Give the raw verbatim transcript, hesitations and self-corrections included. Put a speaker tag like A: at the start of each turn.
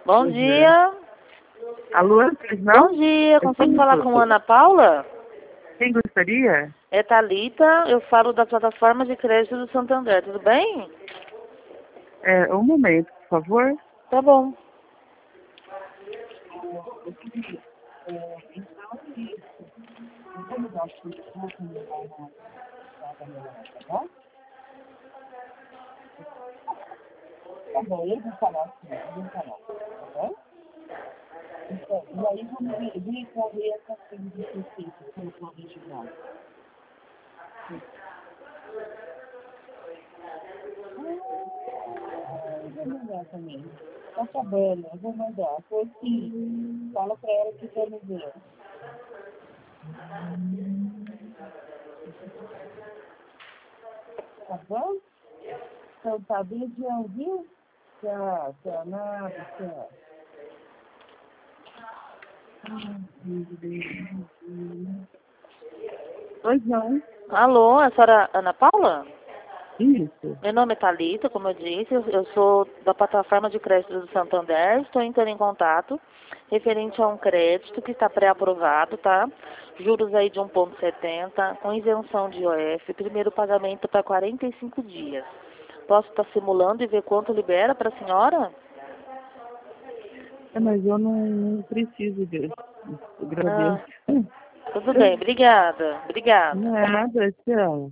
A: Bom dia.
B: Alô, não?
A: Bom dia. Consigo falar com a Ana Paula?
B: Quem gostaria?
A: É Thalita. Eu falo da plataforma de crédito do Santander. Tudo bem?
B: É, um momento, por favor.
A: Tá bom.
B: Tá bom, eu vou falar assim, eu vou falar, tá bom? Então, e aí vamos ver, recorrer essa coisa de receita, como pode ajudar. Ah, eu vou mandar também. Tá sabendo, eu vou mandar. Foi sim. Fala pra ela que quer me ver. Tá bom? Então tá, beijão, viu? Tchau, tchau, nada, tchau. Pois não.
A: Alô, a senhora Ana Paula?
B: Isso.
A: Meu nome é Thalita, como eu disse. Eu eu sou da plataforma de crédito do Santander. Estou entrando em contato referente a um crédito que está pré-aprovado, tá? Juros aí de um vírgula setenta, com isenção de I O F. Primeiro pagamento para quarenta e cinco dias. Posso estar simulando e ver quanto libera para a senhora?
B: É, mas eu não, não preciso disso. Eu
A: Ah,
B: agradeço.
A: tudo bem. Obrigada. Obrigada.
B: Nada, tchau.